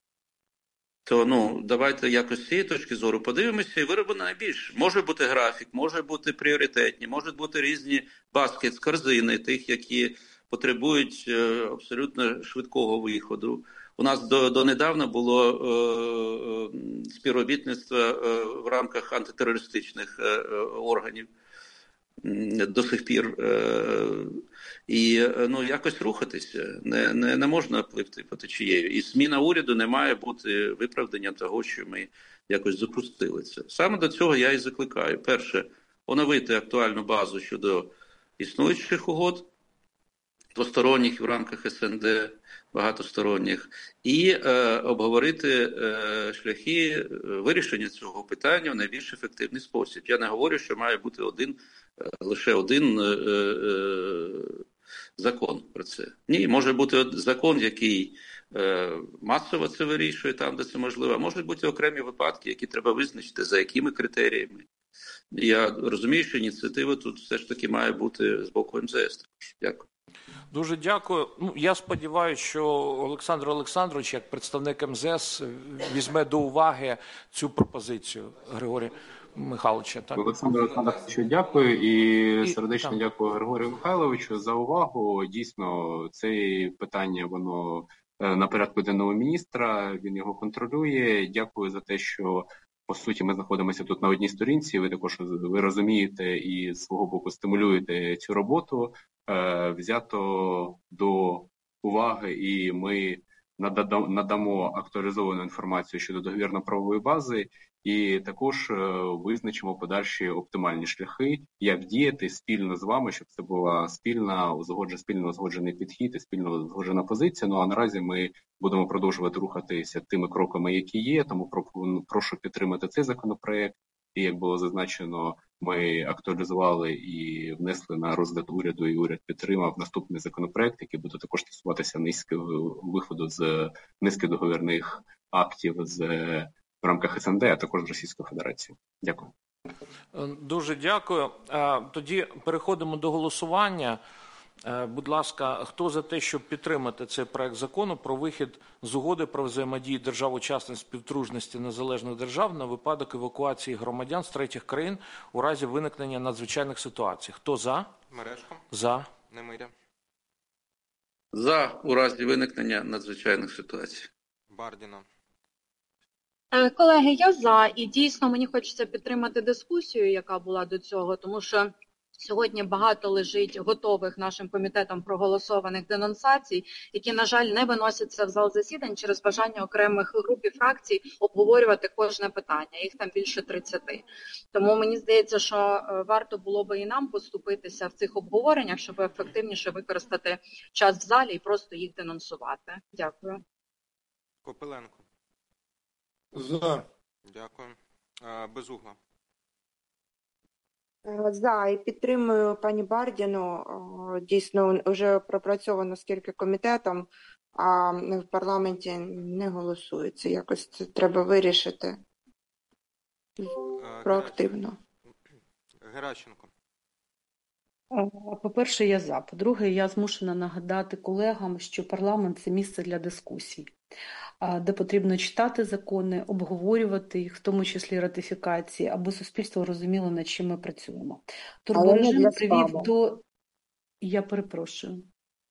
То давайте якось з цієї точки зору подивимося і виробимо найбільше. Може бути графік, може бути пріоритетні, можуть бути різні баскет, корзини тих, які потребують абсолютно швидкого виходу. У нас донедавна було співробітництво в рамках антитерористичних органів до сих пір. І якось рухатися. Не можна пливти по течією. І зміна уряду не має бути виправданням того, що ми якось запустили це. Саме до цього я і закликаю. Перше, оновити актуальну базу щодо існуючих угод, двосторонніх в рамках СНД, багатосторонніх, і обговорити шляхи вирішення цього питання в найбільш ефективний спосіб. Я не говорю, що має бути лише один закон про це. Ні, може бути закон, який масово це вирішує там, де це можливо, а можуть бути окремі випадки, які треба визначити, за якими критеріями. Я розумію, що ініціатива тут все ж таки має бути з боку МЗС. Дякую. Дуже дякую. Я сподіваюся, що Олександр Олександрович, як представник МЗС, візьме до уваги цю пропозицію Григорія Михайловича. Так? Олександр Олександровичу, дякую і сердечно дякую Григорію Михайловичу за увагу. Дійсно, це питання, воно на порядку денного міністра, він його контролює. Дякую за те, що по суті, ми знаходимося тут на одній сторінці, ви розумієте і з свого боку стимулюєте цю роботу. Взято до уваги, і ми надамо актуалізовану інформацію щодо договірно-правової бази, і також визначимо подальші оптимальні шляхи, як діяти спільно з вами, щоб це була спільно узгоджений підхід і спільно узгоджена позиція. А наразі ми будемо продовжувати рухатися тими кроками, які є, тому прошу підтримати цей законопроект. І, як було зазначено, ми актуалізували і внесли на розгляд уряду, і уряд підтримав наступний законопроект, який буде також стосуватися низького виходу з низки договірних актів в рамках СНД, а також з Російської Федерації. Дякую. Дуже дякую. Тоді переходимо до голосування. Будь ласка, хто за те, щоб підтримати цей проект закону про вихід з угоди про взаємодію держав-учасниць співдружності незалежних держав на випадок евакуації громадян з третіх країн у разі виникнення надзвичайних ситуацій? Хто за? Мережко. За. Немиря. За у разі виникнення надзвичайних ситуацій. Бардіна. Колеги, я за. І дійсно мені хочеться підтримати дискусію, яка була до цього, тому що сьогодні багато лежить готових нашим комітетом проголосованих денонсацій, які, на жаль, не виносяться в зал засідань через бажання окремих груп і фракцій обговорювати кожне питання. Їх там більше 30. Тому мені здається, що варто було би і нам поступитися в цих обговореннях, щоб ефективніше використати час в залі і просто їх денонсувати. Дякую. Копиленко. За. Дякую. Безугла. За, і підтримую пані Бардіну. Дійсно, вже пропрацьовано скільки комітетом, а в парламенті не голосується. Якось це треба вирішити проактивно. Геращенко. По-перше, я за. По-друге, я змушена нагадати колегам, що парламент – це місце для дискусій, де потрібно читати закони, обговорювати їх, в тому числі ратифікації, аби суспільство розуміло, над чим ми працюємо. Турборежим привів до... Я перепрошую,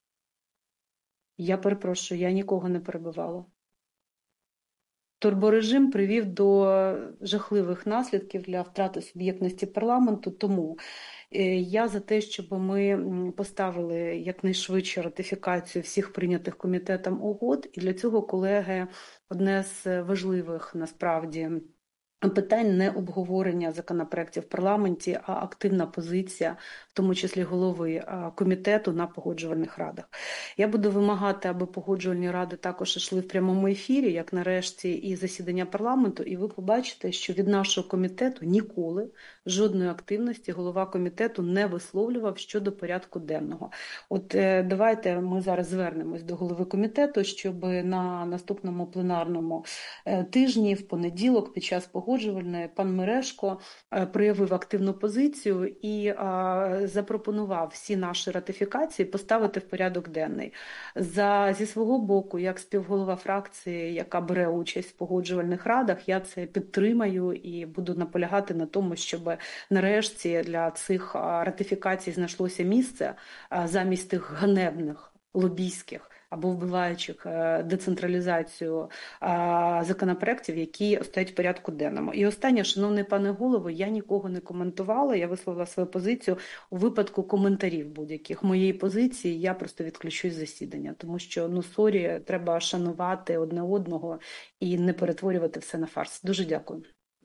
я нікого не перебивала. Турборежим привів до жахливих наслідків для втрати суб'єктності парламенту, тому я за те, щоб ми поставили якнайшвидше ратифікацію всіх прийнятих комітетом угод, і для цього, колеги, одне з важливих, насправді, питань не обговорення законопроєктів в парламенті, а активна позиція, в тому числі голови комітету на погоджувальних радах. Я буду вимагати, аби погоджувальні ради також йшли в прямому ефірі, як нарешті і засідання парламенту, і ви побачите, що від нашого комітету ніколи жодної активності голова комітету не висловлював щодо порядку денного. От давайте ми зараз звернемось до голови комітету, щоб на наступному пленарному тижні, в понеділок, під час погоджувальної, пан Мережко проявив активну позицію і запропонував всі наші ратифікації поставити в порядок денний. Зі свого боку, як співголова фракції, яка бере участь в погоджувальних радах, я це підтримаю і буду наполягати на тому, щоб нарешті для цих ратифікацій знайшлося місце замість тих ганебних лобійських або вбиваючих децентралізацію законопроєктів, які стоять в порядку денному. І останнє, шановний пане голово, я нікого не коментувала, я висловила свою позицію у випадку коментарів будь-яких моєї позиції, я просто відключусь з засідання, тому що, сорі, треба шанувати одне одного і не перетворювати все на фарс. Дуже дякую.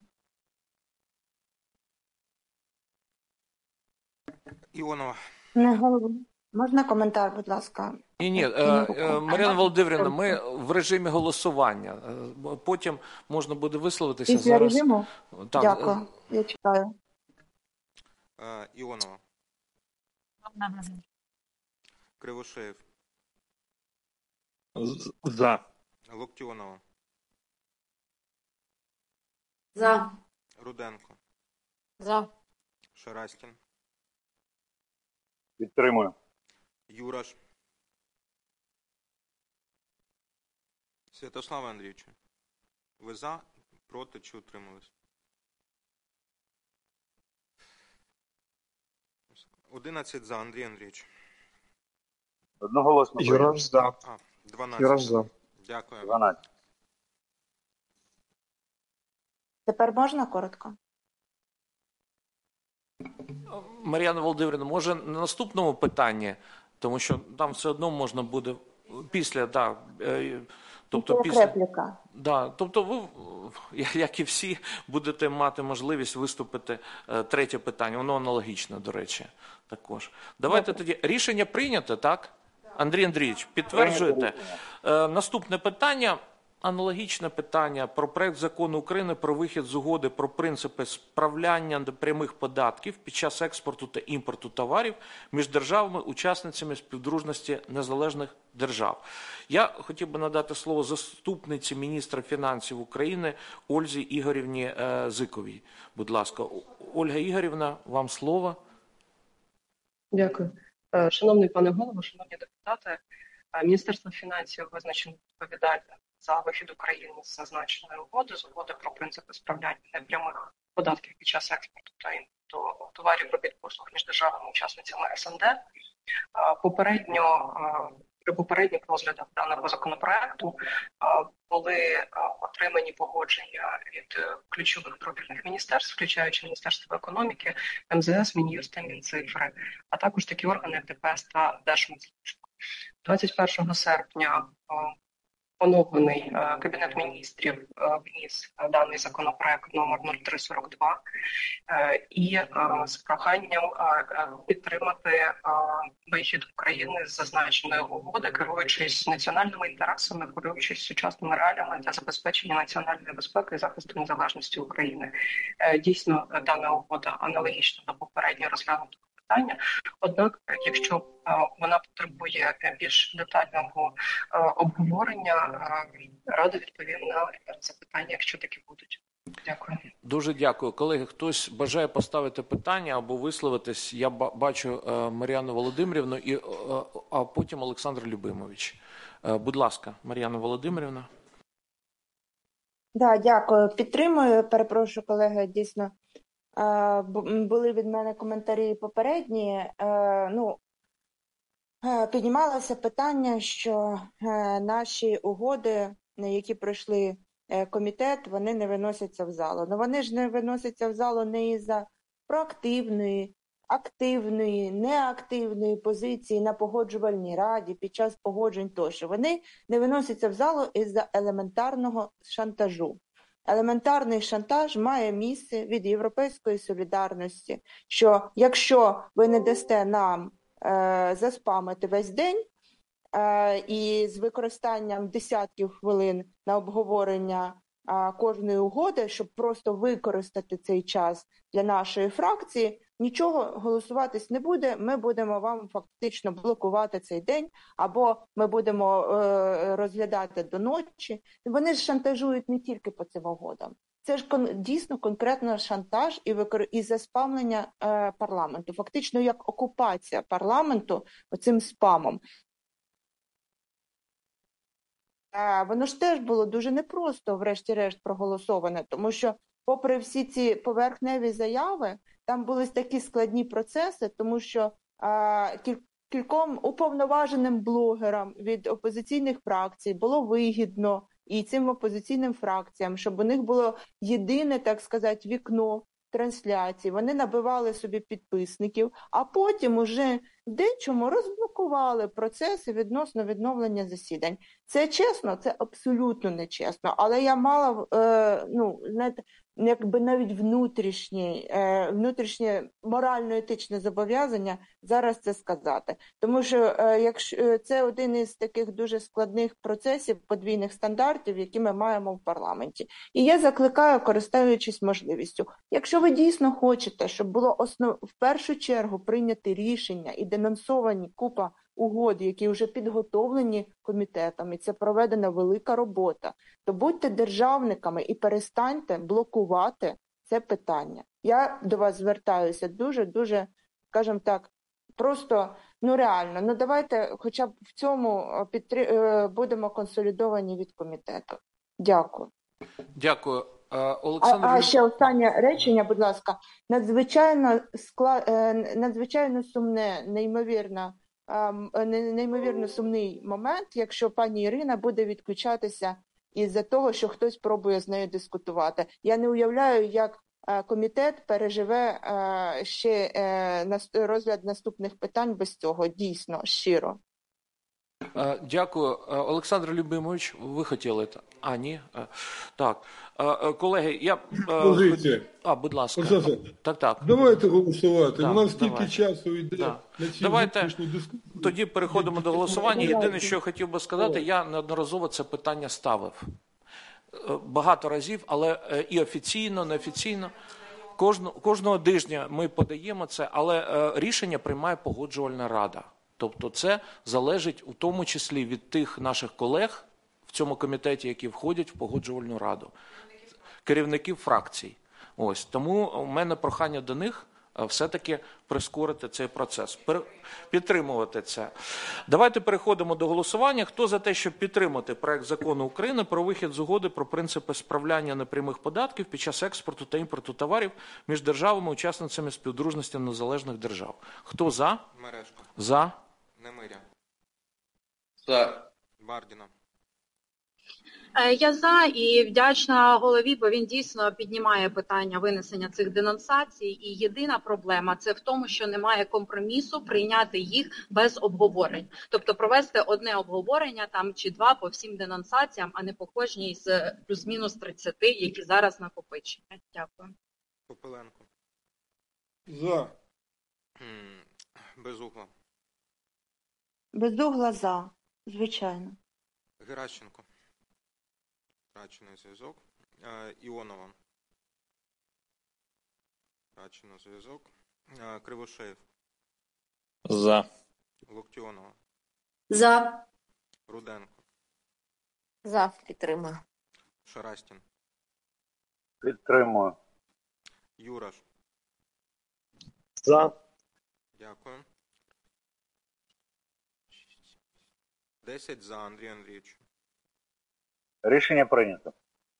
Іонова. Можна коментар, будь ласка? Ні, Мар'яна Володимирівна, ми в режимі голосування. Потім можна буде висловитися. Після зараз. режиму? Так. Дякую, я чекаю. Іонова. Кривошеєв. За. Локтіонова. За. Руденко. За. Шараськін. Підтримую. Юраш. Святославе Андрійовичу, ви за, проти чи утримались? 11 за, Андрій Андрійович. Одноголосно. Юраш за. 12. Юраш за. Дякую. 12. Тепер можна коротко? Мар'яна Володимирівна, може на наступному питанні, тому що там все одно можна буде після, тобто після репліка. Тобто ви, як і всі, будете мати можливість виступити. Третє питання, воно аналогічне, до речі, також. Давайте тоді, рішення прийнято, так? Андрій Андрійович, підтверджуєте? Наступне питання. Аналогічне питання про проект закону України про вихід з угоди про принципи справляння прямих податків під час експорту та імпорту товарів між державами-учасницями співдружності незалежних держав. Я хотів би надати слово заступниці міністра фінансів України Ользі Ігорівні Зиковій. Будь ласка, Ольга Ігорівна, вам слово. Дякую. Шановний пане голово, шановні депутати, Міністерство фінансів визначено відповідальним за вихід України з зазначеної угоди, з угоди про принципи справляння непрямих податків під час експорту та імпорту товарів, робіт, послуг між державами-учасницями СНД. При попередніх розглядах даного законопроекту були отримані погодження від ключових профільних міністерств, включаючи Міністерство економіки, МЗС, Мін'юст та Мінцифри, а також такі органи, як ДПС та Держмитслужба. 21 серпня оновлений Кабінет міністрів вніс даний законопроект номер 0342 і з проханням підтримати вихід України з зазначеної угоди, керуючись національними інтересами, керуючись сучасними реаліями для забезпечення національної безпеки і захисту незалежності України. Дійсно, дана угода аналогічна до попередньо розглянутого питання. Однак, якщо вона потребує більш детального обговорення, Рада відповім на запитання, якщо такі будуть. Дякую. Дуже дякую. Колеги, хтось бажає поставити питання або висловитись? Я бачу Мар'яну Володимирівну, а потім Олександр Любимович. Будь ласка, Мар'яна Володимирівна. Дякую. Підтримую. Перепрошую, колеги, дійсно. Були від мене коментарі попередні. Піднімалося питання, що наші угоди, які пройшли комітет, вони не виносяться в залу. Но вони ж не виносяться в залу не із-за проактивної, активної, неактивної позиції на погоджувальній раді, під час погоджень тощо. Вони не виносяться в залу із-за елементарного шантажу. елементарний шантаж має місце від Європейської солідарності, що якщо ви не дасте нам заспамити весь день і з використанням десятків хвилин на обговорення кожної угоди, щоб просто використати цей час для нашої фракції, нічого голосуватись не буде, ми будемо вам фактично блокувати цей день, або ми будемо розглядати до ночі. Вони ж шантажують не тільки по цим угодам. Це ж дійсно конкретно шантаж і заспамлення парламенту. Фактично як окупація парламенту оцим спамом. Воно ж теж було дуже непросто, врешті-решт, проголосоване, тому що попри всі ці поверхневі заяви, там були такі складні процеси, тому що кільком уповноваженим блогерам від опозиційних фракцій було вигідно і цим опозиційним фракціям, щоб у них було єдине, так сказати, вікно трансляції. Вони набивали собі підписників, а потім уже дечому розблокували процеси відносно відновлення засідань. Це чесно? Це абсолютно нечесно. Але я мала, знаєте, якби навіть внутрішнє морально-етичне зобов'язання зараз це сказати. Тому що якщо це один із таких дуже складних процесів подвійних стандартів, які ми маємо в парламенті. І я закликаю, користуючись можливістю, якщо ви дійсно хочете, щоб було в першу чергу прийняти рішення і денонсовані купа угод, які вже підготовлені комітетом, і це проведена велика робота, то будьте державниками і перестаньте блокувати це питання. Я до вас звертаюся дуже, скажімо так, просто, реально, давайте хоча б в цьому будемо консолідовані від комітету. Дякую. Дякую. Олександр... ще останнє речення, будь ласка. Надзвичайно сумне, неймовірно сумний момент, якщо пані Ірина буде відключатися із-за того, що хтось пробує з нею дискутувати. Я не уявляю, як комітет переживе ще розгляд наступних питань без цього. Дійсно, щиро. Дякую. Олександр Любимович, ви хотіли? Ні? Так. Колеги, я... Позиція. Будь ласка. Так. Давайте голосувати. У нас стільки часу йде на цю давайте тоді переходимо до голосування. Єдине, що я хотів би сказати, я неодноразово це питання ставив. Багато разів, але і офіційно, неофіційно. Кожного тижня ми подаємо це, але рішення приймає Погоджувальна рада. Тобто це залежить у тому числі від тих наших колег в цьому комітеті, які входять в Погоджувальну раду, керівників фракцій. Ось тому у мене прохання до них все-таки прискорити цей процес, підтримувати це. Давайте переходимо до голосування. Хто за те, щоб підтримати проект закону України про вихід з угоди про принципи справляння непрямих податків під час експорту та імпорту товарів між державами-учасницями співдружності незалежних держав? Хто за? Мережко. За. Немиря. За. Бардіна. Я за і вдячна голові, бо він дійсно піднімає питання винесення цих денонсацій. І єдина проблема – це в тому, що немає компромісу прийняти їх без обговорень. Тобто провести одне обговорення там чи два по всім денонсаціям, а не по кожній з плюс-мінус 30, які зараз накопичені. Дякую. Попеленко. За. Безугла. Безугла за, звичайно. Геращенко. Втрачений зв'язок. Іонова. Втрачений зв'язок. Кривошеєв. За. Локтіонова. За. Руденко. За. Підтримую. Шарастін. Підтримую. Юраш. За. Дякую. 10 за, Андрій Андрійович. Рішення прийнято.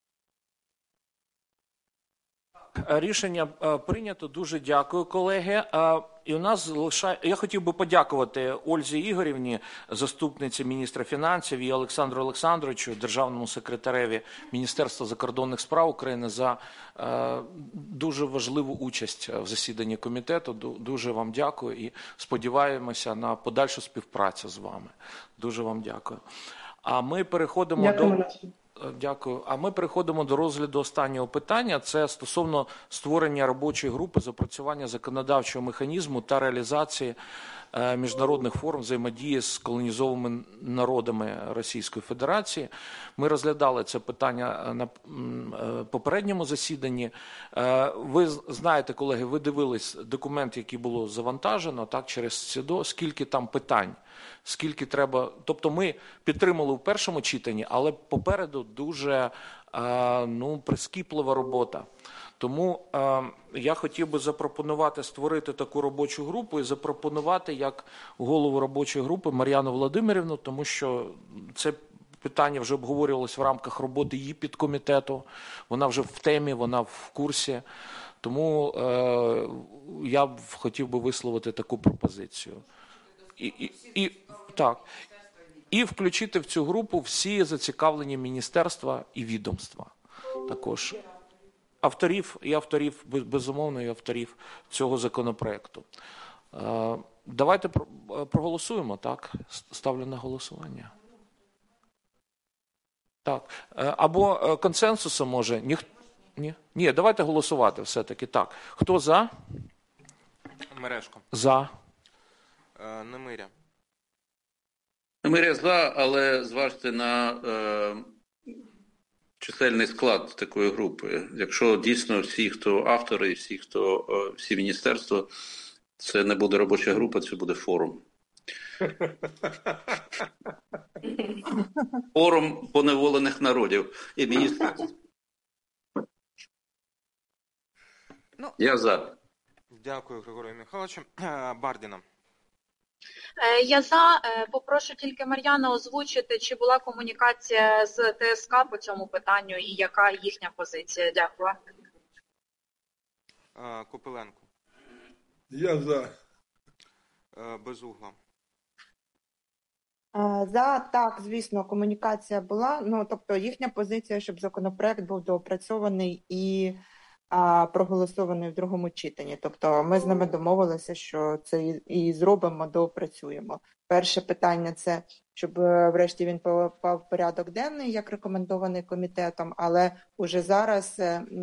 Рішення прийнято. Дуже дякую, колеги. І у нас я хотів би подякувати Ользі Ігорівні, заступниці міністра фінансів, і Олександру Олександровичу, державному секретареві Міністерства закордонних справ України за дуже важливу участь в засіданні комітету. Дуже вам дякую і сподіваємося на подальшу співпрацю з вами. Дуже вам дякую. А ми переходимо Дякую. А ми переходимо до розгляду останнього питання. Це стосовно створення робочої групи з опрацювання законодавчого механізму та реалізації міжнародних форм взаємодії з колонізованими народами Російської Федерації. Ми розглядали це питання на попередньому засіданні. Ви знаєте, колеги, ви дивились документ, який було завантажено, так, через СЕДО, скільки там питань, скільки треба. Тобто ми підтримали в першому читанні, але попереду дуже прискіплива робота. Тому я хотів би запропонувати створити таку робочу групу і запропонувати як голову робочої групи Мар'яну Володимирівну, тому що це питання вже обговорювалось в рамках роботи її підкомітету, вона вже в темі, вона в курсі. Тому я б хотів би висловити таку пропозицію. І включити в цю групу всі зацікавлені міністерства і відомства також. Авторів, безумовно, і авторів цього законопроекту. Давайте проголосуємо, так? Ставлю на голосування. Так. Або консенсусом може. Ні, давайте голосувати все-таки. Так. Хто за? Мережко. За. Немиря. Немиря за, але зважте на чисельний склад такої групи. Якщо дійсно всі, хто автори, всі міністерства, це не буде робоча група, це буде форум. Форум поневолених народів і міністерств. Я за. Дякую, Григорію Михайловичу. Бардіна. Я за. Попрошу тільки Мар'яна озвучити, чи була комунікація з ТСК по цьому питанню і яка їхня позиція. Дякую. Копиленко. Я за. Безугла. Так, звісно, комунікація була. Тобто їхня позиція, щоб законопроект був доопрацьований і проголосований в другому читанні. Тобто ми з ними домовилися, що це і зробимо, доопрацюємо. Перше питання – це, щоб врешті він попав в порядок денний, як рекомендований комітетом, але уже зараз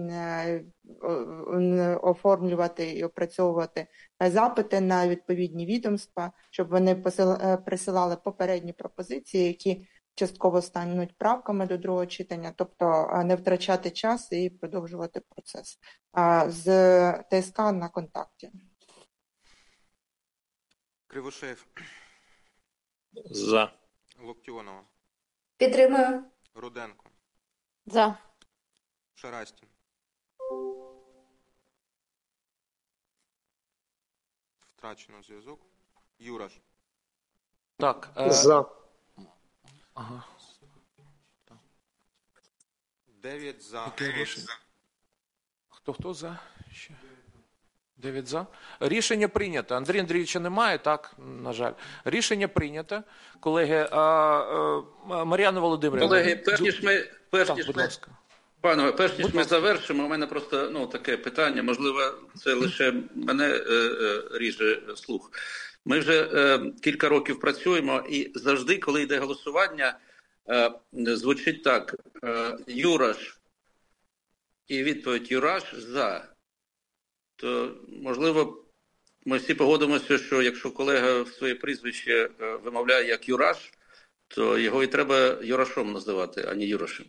оформлювати і опрацьовувати запити на відповідні відомства, щоб вони присилали попередні пропозиції, які частково стануть правками до другого читання, тобто не втрачати час і продовжувати процес. З ТСК на контакті. Кривошеєв. За. Локтіонова. Підтримую. Руденко. За. Шарастін. Втрачено зв'язок. Юраш. Так. За. Ага. 9 за. Хто за? Ще. 9 за. Рішення прийнято. Андрія Андрійовича немає, так, на жаль. Рішення прийнято. Колеги, Мар'яна Володимирівна. Колеги, перш ніж ми завершимо, у мене просто таке питання, можливо, це лише мене ріже слух. Ми вже кілька років працюємо і завжди, коли йде голосування, звучить так: Юраш і відповідь Юраш за. То, можливо, ми всі погодимося, що якщо колега своє прізвище вимовляє як Юраш, то його і треба Юрашом називати, а не Юрашем.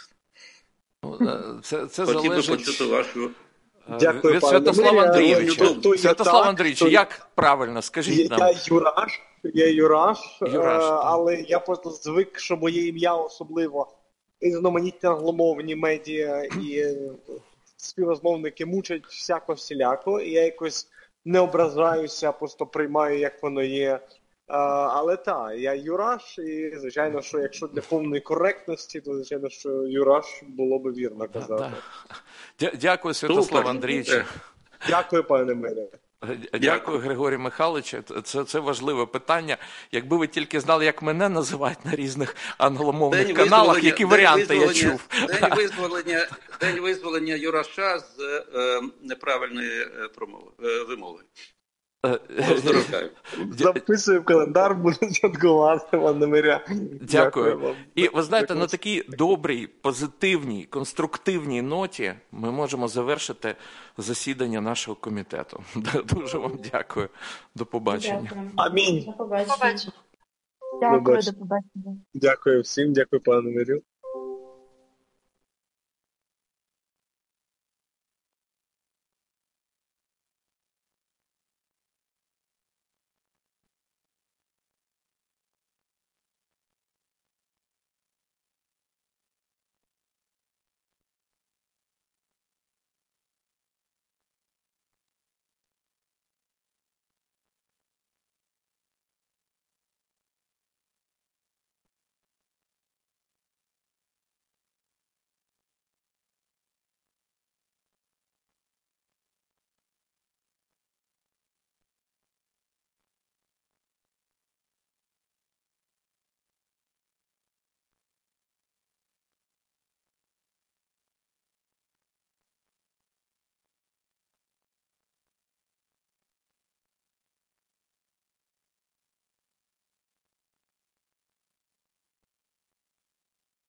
Це хотів би залежить почути вашу... Дякую, від Святослава Андрійовича. Святослав Андрійович, то як правильно? Скажіть нам. Я Юраш, але я просто звик, що моє ім'я особливо різноманітні англомовні медіа і співрозмовники мучать всяко-всіляко, і я якось не ображаюся, просто приймаю, як воно є. Але так, я Юраш, і звичайно, що якщо для повної коректності, то звичайно, що Юраш було би вірно казати. Дякую, Святослав Андрійович. Дякую, пане Мирі. Дякую, Григорій Михайлович. Це важливе питання. Якби ви тільки знали, як мене називають на різних англомовних каналах, які варіанти я чув. День визволення Юраша з неправильної вимови. Записую в календар, буду святкувати, пане Миря. Дякую. вам. І ви знаєте, на такій добрій, позитивній, конструктивній ноті ми можемо завершити засідання нашого комітету. Дуже вам дякую. До побачення. Дякую. Амінь. До побачення. Дякую, до побачення. Дякую всім, дякую пане Мирю.